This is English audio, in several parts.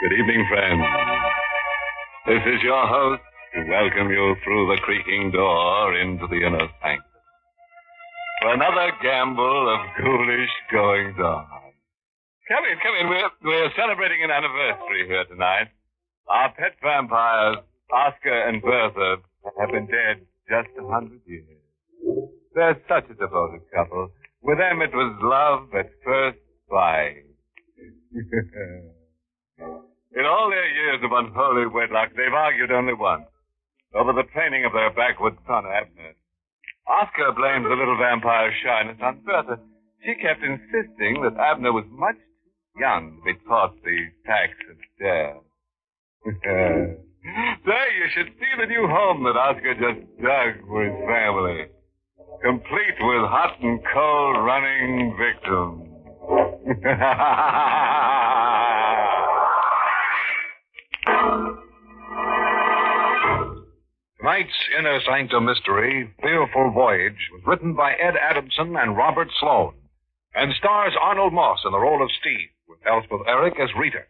Good evening, friends. This is your host to welcome you through the creaking door into the inner sanctum for another gamble of ghoulish goings-on. Come in. We're celebrating an anniversary here tonight. Our pet vampires, Oscar and Bertha, have been dead just 100 years. They're such a devoted couple. With them, it was love at first sight. In all their years of unholy wedlock, they've argued only once, over the training of their backwoods son, Abner. Oscar blames the little vampire's shyness on Bertha. She kept insisting that Abner was much too young to be taught these tacks and dares. Say, you should see the new home that Oscar just dug for his family. Complete with hot and cold running victims. Tonight's Inner Sanctum Mystery, Fearful Voyage, was written by Ed Adamson and Robert Sloan, and stars Arnold Moss in the role of Steve, with Elspeth Eric as Rita.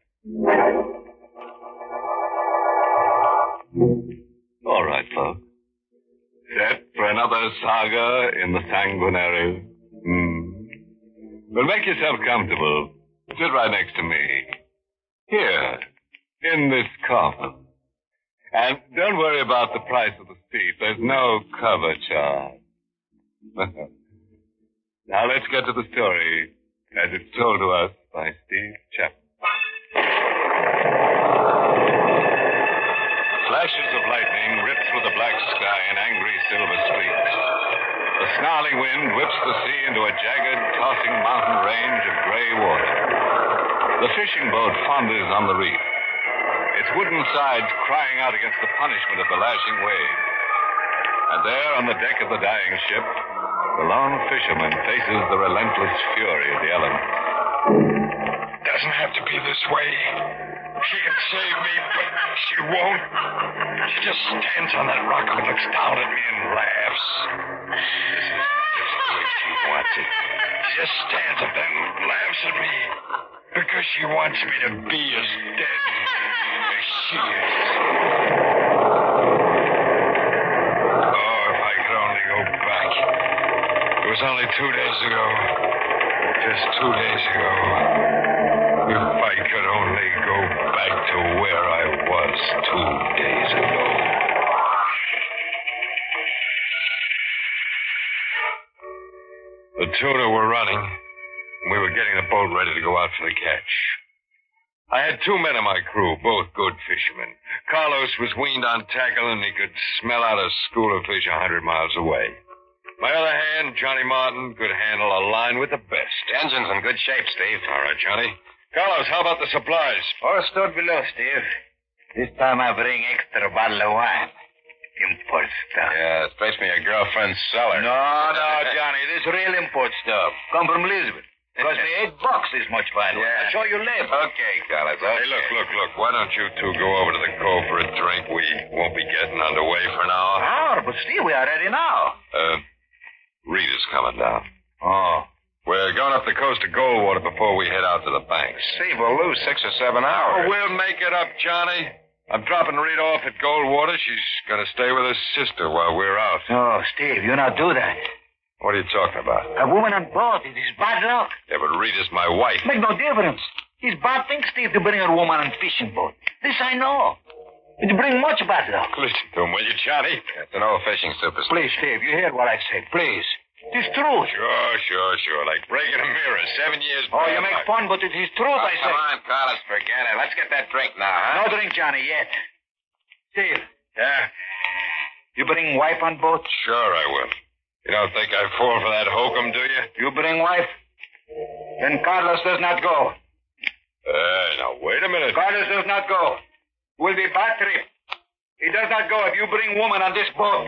All right, folks. Set for another saga in the sanguinary. Well, make yourself comfortable. Sit right next to me. Here, in this coffin. And don't worry about the price of the seat. There's no cover charge. Now let's get to the story as it's told to us by Steve Chapman. Flashes of lightning rip through the black sky in angry silver streaks. The snarling wind whips the sea into a jagged, tossing mountain range of gray water. The fishing boat founders on the reef, its wooden sides crying out against the punishment of the lashing waves. And there on the deck of the dying ship, the lone fisherman faces the relentless fury of the elements. Doesn't have to be this way. She can save me, but she won't. She just stands on that rock and looks down at me and laughs. This is just the way she wants it. She just stands up there and laughs at me because she wants me to be as dead as she is. Oh, if I could only go back. It was only 2 days ago. Just 2 days ago. If I could only go back to where I was 2 days ago. The tuna were running, and we were getting the boat ready to go out for the catch. I had 2 men in my crew, both good fishermen. Carlos was weaned on tackle, and he could smell out a school of fish 100 miles away. My other hand, Johnny Martin, could handle a line with the best. The engine's in good shape, Steve. All right, Johnny. Carlos, how about the supplies? All stored below, Steve. This time I bring extra bottle of wine. Import stuff. Yeah, it's basically a girlfriend's cellar. No, Johnny. This real import stuff. Come from Lisbon. Cost me $8 this much fine wine. Yeah. I'll show you later. Okay, Carlos. Okay. Hey, look. Why don't you two go over to the cove for a drink? We won't be getting underway for an hour. Hour? But Steve, we are ready now. Rita's coming down. Oh. We're going up the coast of Goldwater before we head out to the banks. Steve, we'll lose 6 or 7 hours. Oh, we'll make it up, Johnny. I'm dropping Rita off at Goldwater. She's going to stay with her sister while we're out. No, Steve, you not do that. What are you talking about? A woman on board. It is bad luck. Yeah, but Rita's my wife. Make no difference. It's bad thing, Steve, to bring a woman on fishing boat. This I know. It bring much bad luck. Listen to him, will you, Johnny? It's an old fishing superstition. Please, Steve, you hear what I say. Please. It's truth. Sure. Like breaking a mirror. 7 years Oh, back. you make fun, but it is truth, I say. Come on, Carlos, forget it. Let's get that drink now, huh? No drink, Johnny, yet. Steve, Yeah? you bring wife on boat? Sure I will. You don't think I'd fall for that hokum, do you? You bring wife? Then Carlos does not go. Now, wait a minute. Carlos does not go. Will be bad trip. He does not go if you bring woman on this boat.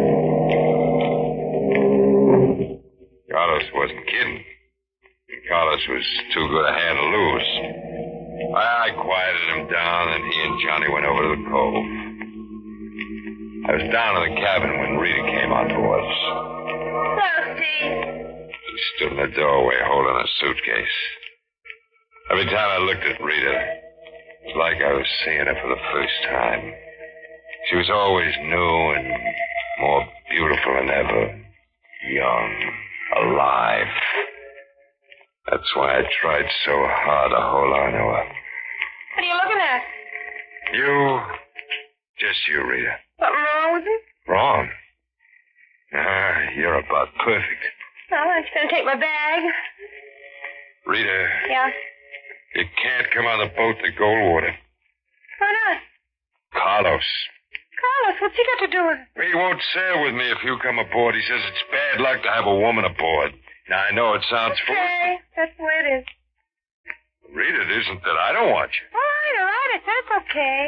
Carlos wasn't kidding. Carlos was too good a hand to lose. I quieted him down, and he and Johnny went over to the cove. I was down in the cabin when Rita came out to us. Hello, Steve. She stood in the doorway holding a suitcase. Every time I looked at Rita, It's like I was seeing her for the first time. She was always new and more beautiful than ever. Young, alive. That's why I tried so hard to hold on to her. What are you looking at? You. Just you, Rita. Something wrong with him? Wrong. You're about perfect. Well, I'm just going to take my bag. Rita. Yeah? You can't come on the boat to Goldwater. Why not? Carlos. Carlos, what's he got to do with it? He won't sail with me if you come aboard. He says it's bad luck to have a woman aboard. Now, I know it sounds foolish. Okay, that's the way it is. Rita, it isn't that I don't want you. All right, I said it's okay.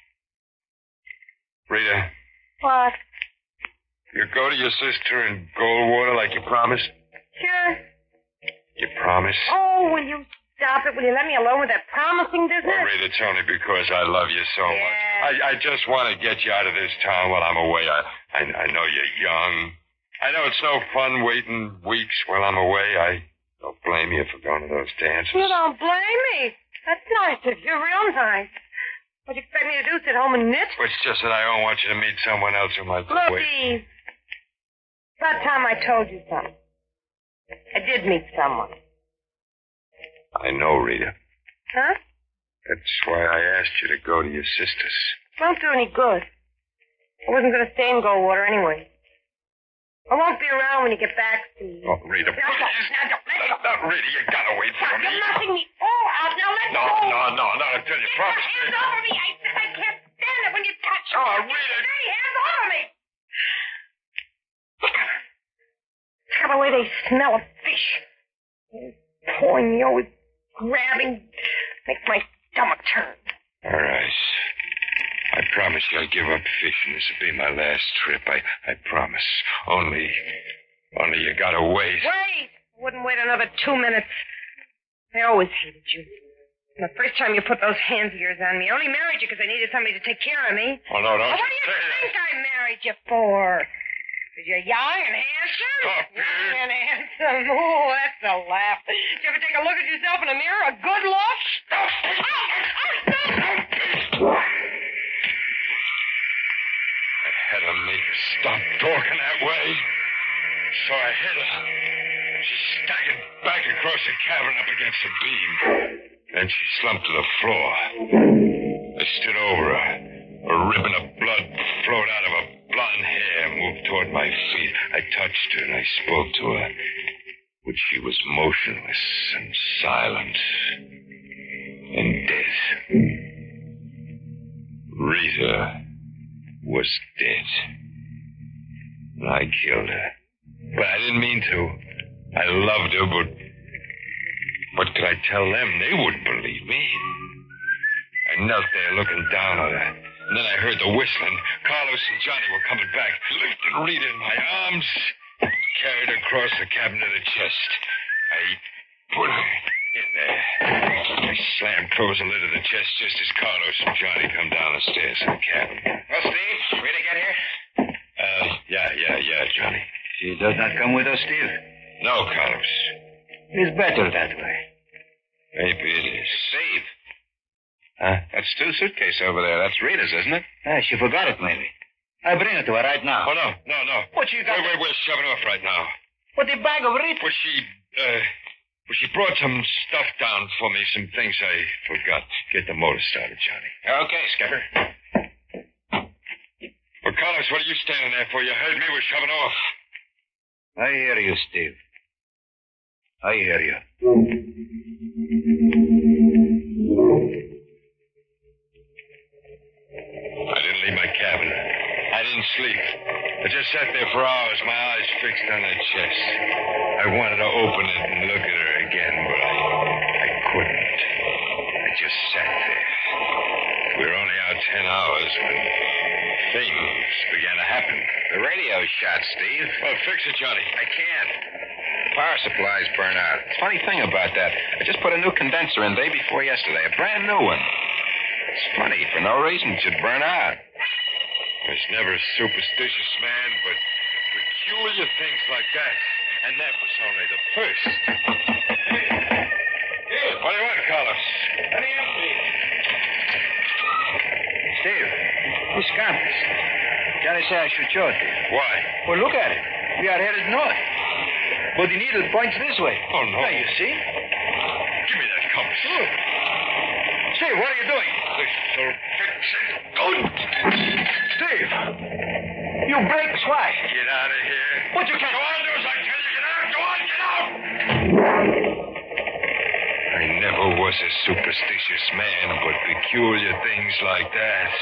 Rita, What? you go to your sister in Goldwater like you promised? Sure. You promise? Oh, will you stop it? Will you let me alone with that promising business? Well, Rita, it's only because I love you so much. I just want to get you out of this town while I'm away. I know you're young. I know it's no fun waiting weeks while I'm away. I don't blame you for going to those dances. You don't blame me. That's nice of you. Real nice. What do you expect me to do? Sit home and knit? It's just that I don't want you to meet someone else who might Look, wait. Eve. About time I told you something. I did meet someone. I know, Rita. Huh? That's why I asked you to go to your sister's. Won't do any good. I wasn't going to stay in Goldwater anyway. I won't be around when you get back, Steve. Oh, Rita, Now, please. now, let go. No, Rita, you gotta wait for me. You're knocking me all out. Now let No, go. no, until you Get promise your me. hands over me. I said I can't stand it when you touch me. Oh, Rita. Stay hands over me. Look at the way they smell of fish. Pulling me always grabbing. Makes my stomach turn. All right. I promise you I'll give up fishing. This will be my last trip. I promise. Only you gotta wait. Wait! Wouldn't wait another 2 minutes. I always hated you. The first time you put those hands of yours on me, I only married you because I needed somebody to take care of me. Oh, no, don't What do you you say think that. I married you for? Because you're young and handsome? Stop it. Young and handsome. Oh, that's a laugh. Did you ever take a look at yourself in a mirror? A good look? Stop it. I had to make her stop talking that way. So I hit her. She staggered back across the cabin up against the beam. Then she slumped to the floor. I stood over her. A ribbon of blood flowed out of her blonde hair, moved toward my feet. I touched her and I spoke to her. But she was motionless and silent and dead. Rita was dead. And I killed her. But I didn't mean to. I loved her, but what could I tell them? They wouldn't believe me. I knelt there looking down on her. And then I heard the whistling. Carlos and Johnny were coming back. Lifted Rita in my arms, carried her across the cabin to the chest. I put her in there. I slammed close the lid of the chest just as Carlos and Johnny come down the stairs to the cabin. Well, Steve, Rita get here? Yeah, Johnny. She does not come with us, Steve. No, Carlos. It's better that way. Maybe it is. Steve. Huh? That Stu's suitcase over there, that's Rita's, isn't it? She forgot it, maybe. I bring it to her right now. Oh, no. What you got? We're shoving off right now. What, the bag of Rita? Well, she brought some stuff down for me, some things I forgot. Get the motor started, Johnny. Okay, Skipper. Well, Carlos, what are you standing there for? You heard me. We're shoving off. I hear you, Steve. I hear you. I didn't leave my cabin. I didn't sleep. I just sat there for hours, my eyes fixed on that chest. I wanted to open it and look at her again, but I couldn't. I just sat there. We were only out 10 hours when things began to happen. The radio's shot, Steve. Well, fix it, Johnny. I can't. The power supply's burned out. Funny thing about that, I just put a new condenser in day before yesterday, a brand new one. It's funny, for no reason it should burn out. I was never a superstitious man, but peculiar things like that. And that was only the first. Hey. What do you want, Carlos? Hurry up, please. Steve, this compass. Johnny said I should show it to you. Why? Well, look at it. We are headed north. But the needle points this way. Oh, no. Now, you see? Give me that compass. Sure. Steve, what are you doing? This'll fix it. Good. Steve! You brakes, why? Get out of here. What you can't... Go on, do as I tell you. Get out. Go on, get out. I never was a superstitious man, but peculiar things like that.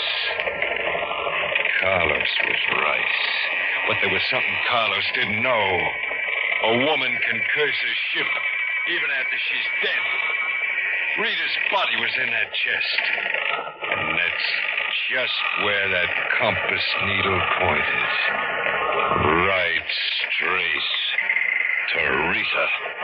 Carlos was right. But there was something Carlos didn't know. A woman can curse a ship even after she's dead. Rita's body was in that chest. And that's just where that compass needle pointed. Right straight to Rita.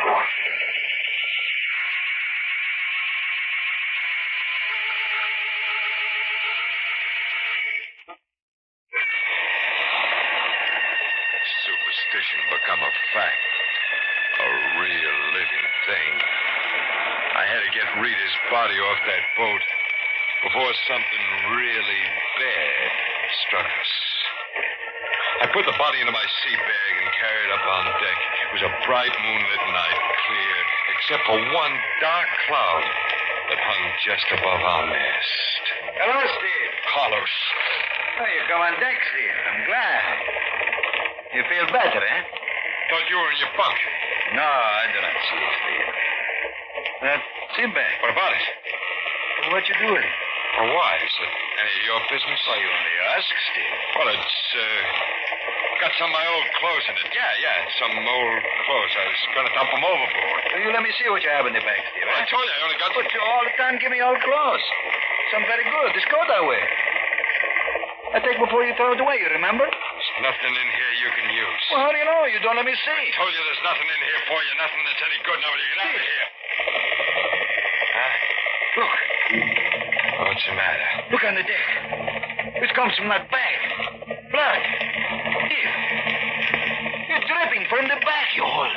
Superstition become a fact. A real living thing. I had to get Rita's body off that boat before something really bad struck us. I put the body into my sea bag and carried it up on deck. It was a bright moonlit night, clear, except for one dark cloud that hung just above our mast. Hello, Steve. Carlos. Oh, you come on deck, Steve. I'm glad. You feel better, eh? Thought you were in your bunk. No, I do not see it, Steve. That sea bag. What about it? What you do with it? Or why? Is it any of your business? Why, you only ask, Steve. Well, it's, got some of my old clothes in it. Yeah, some old clothes. I was going to dump them overboard. Will you let me see what you have in the bag, Steve? Well, I told you, I only got... But you all the time give me old clothes. Some very good. This coat I wear. I take before you throw it away, you remember? There's nothing in here you can use. Well, how do you know? You don't let me see. I told you there's nothing in here for you, nothing that's any good. Now, you get out of here. Huh? Look. What's the matter? Look on the deck. It comes from that bag. Blood. Here. You're dripping from the back, you hole.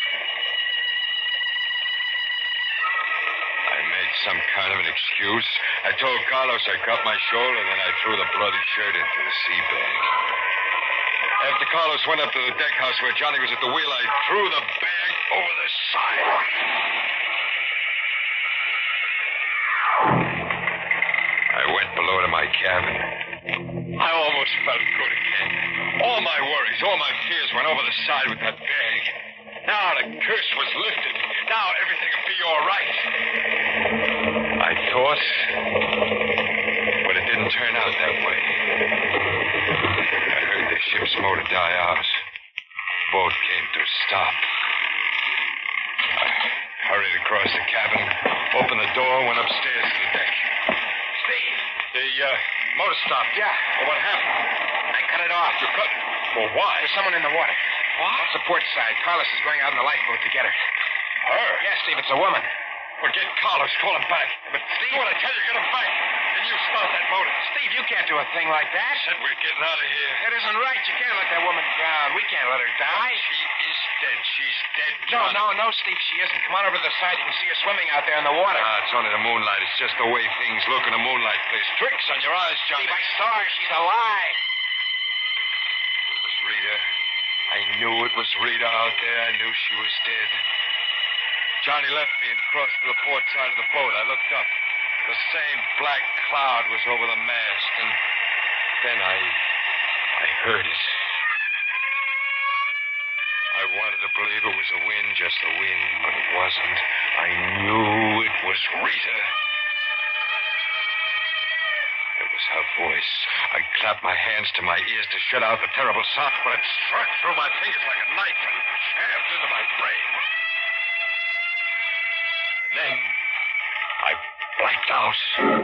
I made some kind of an excuse. I told Carlos I cut my shoulder, then I threw the bloody shirt into the sea bag. After Carlos went up to the deck house where Johnny was at the wheel, I threw the bag over the side. I went below to my cabin. I almost felt good again. All my worries, all my fears went over the side with that bag. Now the curse was lifted. Now everything would be all right. I thought, but it didn't turn out that way. I heard the ship's motor die out. Boat came to a stop. I hurried across the cabin, opened the door, went upstairs to the deck. Steve. The motor stopped. Yeah. Well, what happened? I cut it off. You cut? Well, why? There's someone in the water. What? Off the port side. Carlos is going out in the lifeboat to get her. Her? Yes, Steve, it's a woman. Well, get Carlos. Call him back. But, Steve, what I tell you, get him back. And you start that motor. Steve, you can't do a thing like that. I said we're getting out of here. It isn't right. You can't let that woman drown. We can't let her die. She is dead. She's dead, No, John. Steve, she isn't. Come on over to the side. You can see her swimming out there in the water. It's only the moonlight. It's just the way things look in the moonlight. Plays tricks on your eyes, Johnny. Steve, I saw her. She's alive. It was Rita. I knew it was Rita out there. I knew she was dead. Johnny left me and crossed to the port side of the boat. I looked up. The same black cloud was over the mast, and then I heard it. I wanted to believe it was the wind, just the wind, but it wasn't. I knew it was Rita. It was her voice. I clapped my hands to my ears to shut out the terrible sound, but it struck through my fingers like a knife and jabbed into my brain. And then I blacked out.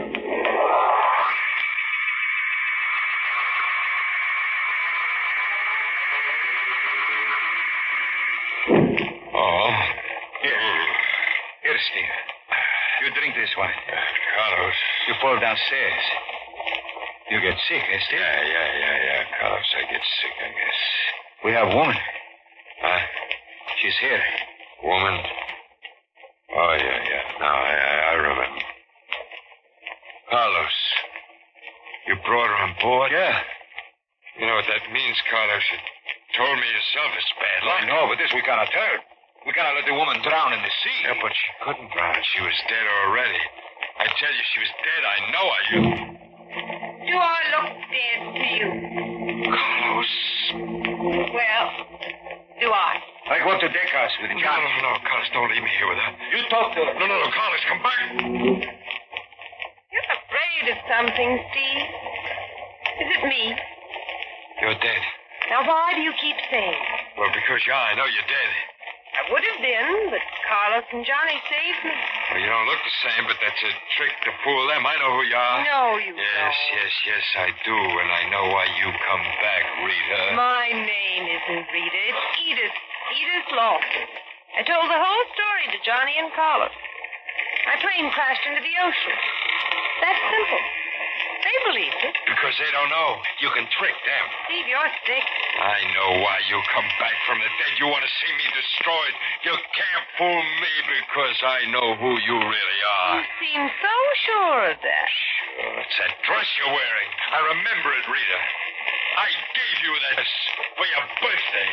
Oh. Here, Steve. You drink this one. Carlos. You fall downstairs. You get sick, eh, Steve? Yeah. Carlos, I get sick, I guess. We have a woman. Huh? She's here. Woman? Oh, yeah. Now I remember. Carlos. You brought her on board? Yeah. You know what that means, Carlos. You told me yourself it's bad luck. I know, but this we cannot turn. We cannot let the woman drown in the sea. Yeah, but she couldn't drown. She was dead already. I tell you, she was dead. I know her. Do I look dead to you? Carlos. Well, do I? I go up to deck house with John. No, Carlos, don't leave me here with her. You talk to her. No, Carlos, come back. You're afraid of something, Steve. Is it me? You're dead. Now, why do you keep saying? Well, because, I know you're dead. I would have been, but Carlos and Johnny saved me. Well, you don't look the same, but that's a trick to fool them. I know who you are. No, you don't. Yes, I do, and I know why you come back, Rita. My name isn't Rita. It's Edith. Edith Lawson. I told the whole story to Johnny and Carlos. My plane crashed into the ocean. That's simple. They believed it. Because they don't know. You can trick them. Steve, you're sick. I know why you come back from the dead. You want to see me destroyed. You can't fool me because I know who you really are. You seem so sure of that. Sure, it's that dress you're wearing. I remember it, Rita. I gave you that dress for your birthday.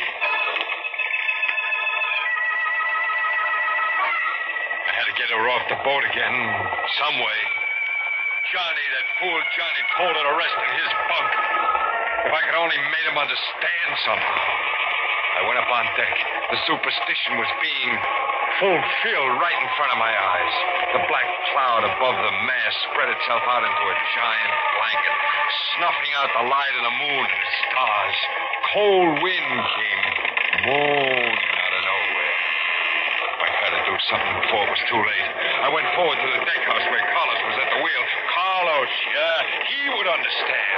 I had to get her off the boat again, some way. Johnny, that fool Johnny, told her to rest in his bunk. If I could only made him understand somehow. I went up on deck. The superstition was being fulfilled right in front of my eyes. The black cloud above the mast spread itself out into a giant blanket, snuffing out the light of the moon and the stars. Cold wind came moaning out of nowhere. I had to do something before it was too late. I went forward to the deck house where Carlos was at the wheel. Carlos, yeah, he would understand.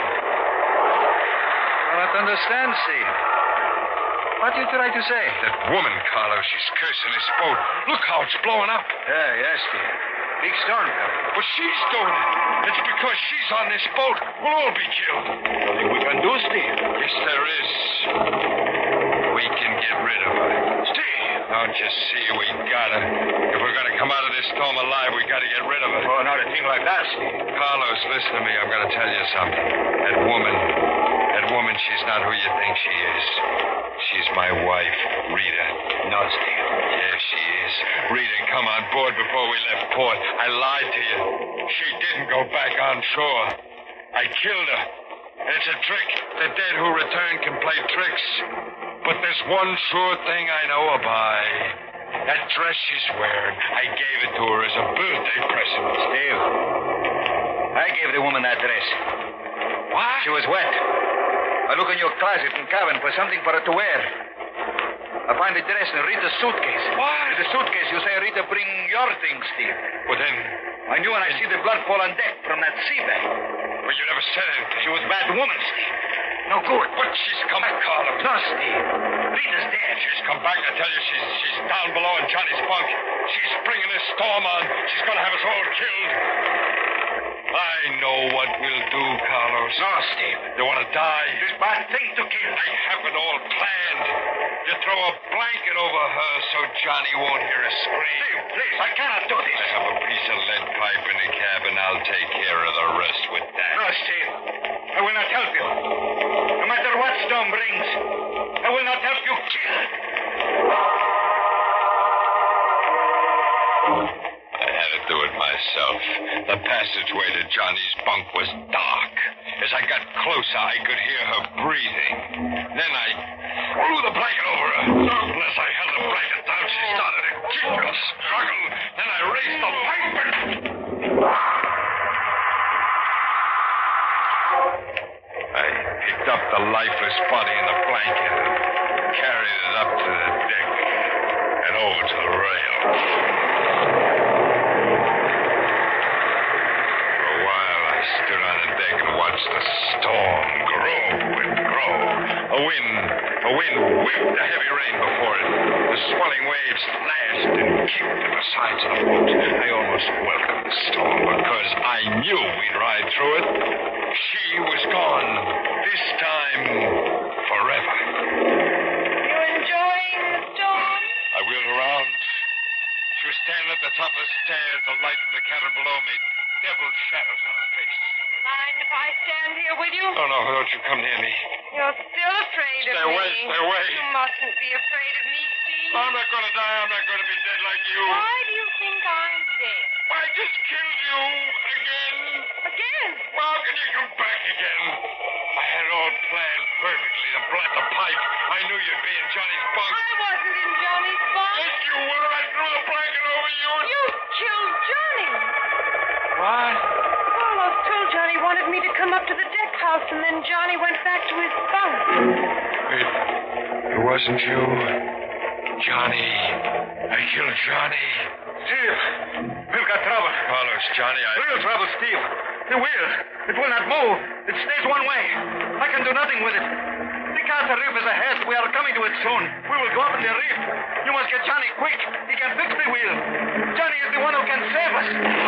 I don't understand, Steve. What are you trying to say? That woman, Carlos, she's cursing this boat. Look how it's blowing up. Yes, Steve. Big storm coming. But she's doing it. It's because she's on this boat. We'll all be killed. Nothing we can do, Steve. Yes, there is. We can get rid of her. Steve! Don't you see we gotta? If we're gonna come out of this storm alive, we gotta get rid of her. Oh, not a thing like that, Steve. Carlos, listen to me. I'm gonna tell you something. That woman, she's not who you think she is. She's my wife, Rita. No, Steve. Yes, she is. Rita, come on board before we left port. I lied to you. She didn't go back on shore. I killed her. And it's a trick. The dead who return can play tricks. But there's one sure thing I know her by. That dress she's wearing, I gave it to her as a birthday present. Steve, I gave the woman that dress. What? She was wet. I look in your closet and cabin for something for her to wear. I find the dress in Rita's suitcase. What? In the suitcase, you say, Rita, bring your things, Steve. Well, then... I knew when I see the blood fall on deck from that sea bag. Well, you never said anything. She was a bad woman, Steve. No good. But she's come back, Carlos. No, Steve. Rita's dead. She's come back. I tell you, she's down below in Johnny's bunk. She's bringing this storm on. She's going to have us all killed. I know what we'll do, Carlos. No, Steve. You want to die? This bad thing to kill. I have it all planned. You throw a blanket over her so Johnny won't hear us scream. Steve, please, I cannot do this. I have a piece of lead pipe in the cabin. I'll take care of the rest with that. No, Steve. I will not help you. No matter what storm brings, I will not help you kill. I had to do it myself. The passageway to Johnny's bunk was dark. As I got closer, I could hear her breathing. Then I threw the blanket over her. Unless I held the blanket down, she started to kick and struggle. Then I raised the pipe and... I picked up the lifeless body in the blanket and carried it up to the deck and over to the rail. Stood on the deck and watched the storm grow and grow. A wind whipped a heavy rain before it. The swelling waves lashed and kicked at the sides of the boat. I almost welcomed the storm because I knew we'd ride through it. She was gone. This time, forever. You enjoying the storm? I wheeled around. She was standing at the top of the stairs, the light from the cabin below me. Devil shadows on her face. Mind if I stand here with you? No, don't you come near me. You're still afraid of Stay me. away, stay away. You mustn't be afraid of me, Steve. I'm not going to die. I'm not going to be dead like you. Why do you think I'm dead? I just killed you again. Again? Well, how can you come back again? I had it all planned perfectly to plant the pipe. I knew you'd be in Johnny's bunk. I wasn't in Johnny's bunk. Yes, you were. I threw the blanket over you. You killed Johnny. What? Carlos told Johnny he wanted me to come up to the deck house, and then Johnny went back to his bunk. It wasn't you. Johnny. I killed Johnny. Steve, we've got trouble. Carlos, Johnny, Real trouble, Steve. The wheel. It will not move. It stays one way. I can do nothing with it. The Casa Reef is ahead. We are coming to it soon. We will go up in the reef. You must get Johnny quick. He can fix the wheel. Johnny is the one who can save us.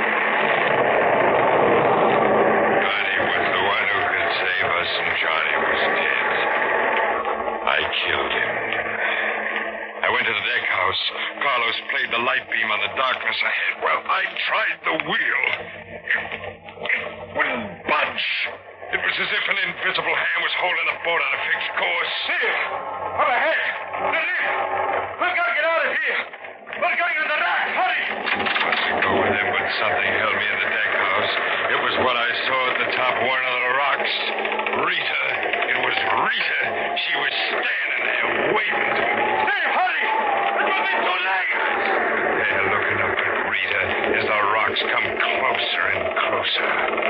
Johnny was the one who could save us, and Johnny was dead. I killed him. I went to the deck house. Carlos played the light beam on the darkness ahead. Well, I tried the wheel. It wouldn't budge. It was as if an invisible hand was holding the boat on a fixed course. Steve, up ahead. The reef. We've got to get out of here. We're going on the rack. Hurry. I was to go with him, but something held me in the deck house. It was what I saw at the top of one of the rocks. Rita. It was Rita. She was standing there waving to me. Steve, hurry. It will be too late. They're looking up at Rita as the rocks come closer and closer.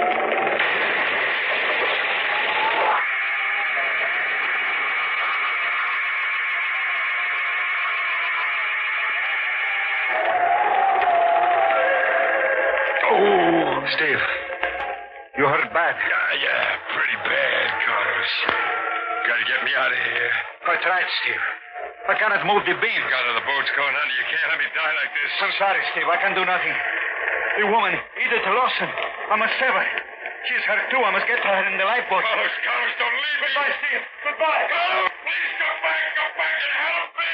Steve, you hurt bad. Yeah, pretty bad, Carlos. Gotta get me out of here. I tried, Steve. I cannot move the beam. The boat's going under. You can't let me die like this. I'm sorry, Steve. I can do nothing. The woman, Edith Lawson. I must save her. She's hurt, too. I must get to her in the lifeboat. Carlos, don't leave me. Goodbye, Steve. Goodbye. Carlos, please come back and help me.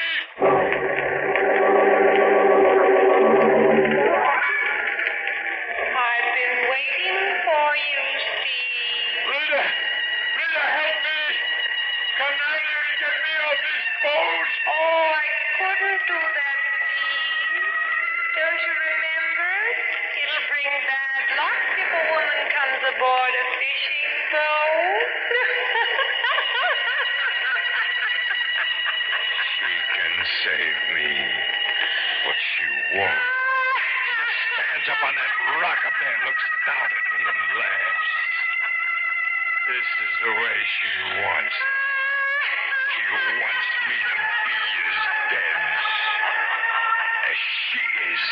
I've been waiting for you, Steve. Rita, help me. Come down here and get me off this boat. Oh, I couldn't do that, Steve. Don't you remember? It'll bring bad luck if a woman comes aboard a fishing boat. She can save me, but she won't. She stands up on that rock up there and looks down at me and laughs. This is the way she wants it. She wants me to be as dense as she is.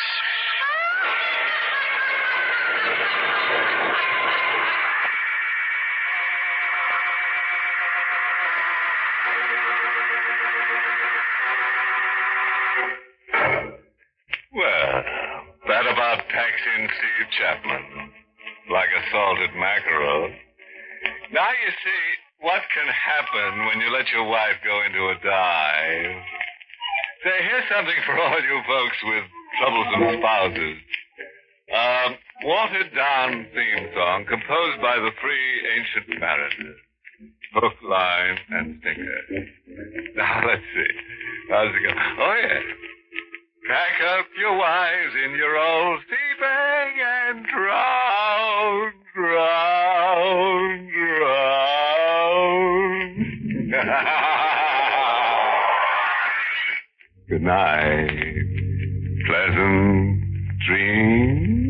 Well, that about packs in Steve Chapman. Like a salted mackerel. Now you see what can happen when you let your wife go into a dive. Say, here's something for all you folks with troublesome spouses. Watered down theme song composed by the three ancient mariners. Hook, line, and sinker. Now, let's see. How's it go? Oh, yeah. Pack up your wives in your old sea bag and drown. Good night. Pleasant dreams.